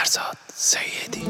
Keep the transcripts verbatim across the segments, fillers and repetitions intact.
فرزاد سیدی.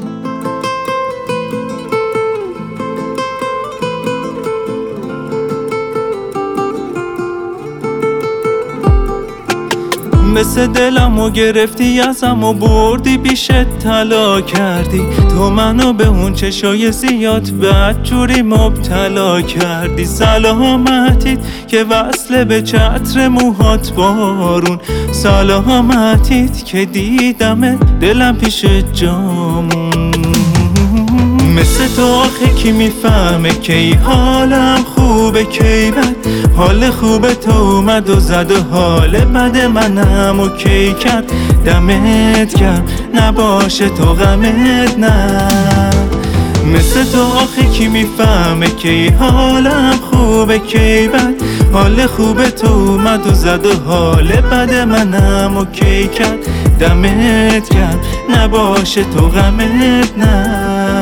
مثل دلمو گرفتی ازم و بردی پیشت طلا کردی، تو منو به اون چشای زیاد بدجوری مبتلا کردی. سلامتیت که وصله به چتر موهات بارون، سلامتیت که دیدم دلم پیش جامون. مثل تو آخه کی میفهمه کی حالم خوبه کی بد، حال خوبه تو اومد و زد و حال بد منم و کی کرد. دمت گرم نباشه تو غمت نه. مثل تو آخه کی میفهمه کی حالم خوبه کی بد، حال خوبه تو اومد و زد و حال بد منم و کی کرد. دمت گرم نباشه تو غمت نه.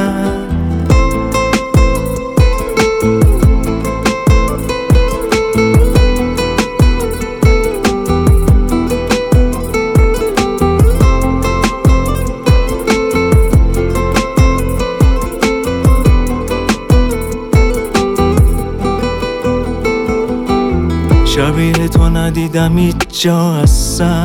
شبیه تو ندیدم هیچ جا اصلا،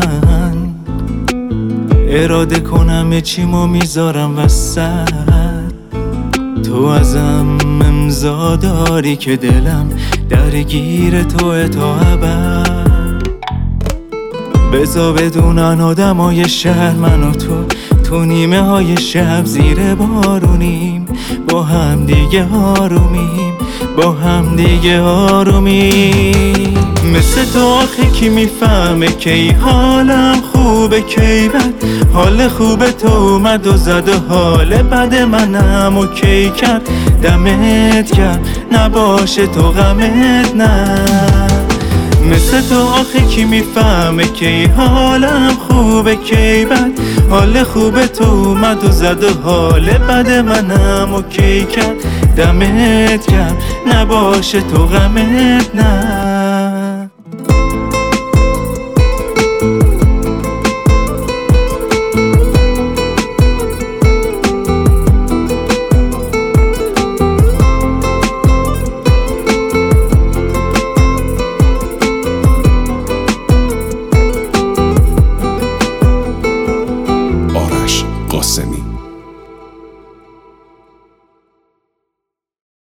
اراده کنم چیمو میذارم وسط. تو ازم امضا داری که دلم درگیر توه تا ابد. بذار بدونن آدمای شهر من و تو تو نیمه های شب زیر بارونیم، با هم دیگه آرومیم، با هم دیگه آرومیم. مثل تو آخه کی میفهمه کی حالم خوبه کی بد، حال خوبه تو اومد و زد و حال بد منم و کی کرد. دمت گرم نباشه تو غمت نه. مثل تو آخه کی میفهمه کی حالم خوبه کی بد، حال خوبه تو اومد و زد و حال بد منم و کی کرد. دمت گرم نباشه تو غمت نه.